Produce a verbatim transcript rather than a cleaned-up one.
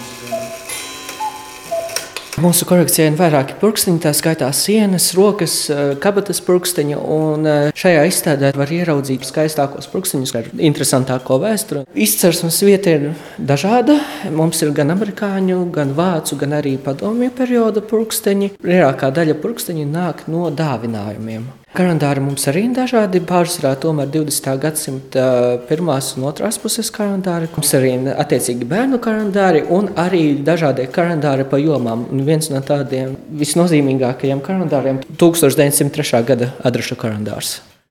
Mūsu kolekcijā ir vairāki purkstiņi, tā skaitā sienas, rokas, kabatas purkstiņi, un šajā izstādē var ieraudzīt skaistākos purkstiņus ar interesantāko vēsturi. Izcelsmes vieta ir dažāda. Mums ir gan amerikāņu, gan vācu, gan arī padomju perioda purkstiņi. Lielākā daļa purkstiņu nāk no dāvinājumiem. Kalendāri mums arī ir dažādi, pārsvarā tomēr divdesmitā gadsimta pirmās un otrās puses kalendāri. Mums arī ir attiecīgi bērnu kalendāri un arī dažādie kalendāri pa jomām. Un viens no tādiem visnozīmīgākajiem kalendāriem tūkstoš deviņsimt trešā gada adrešu kalendārs.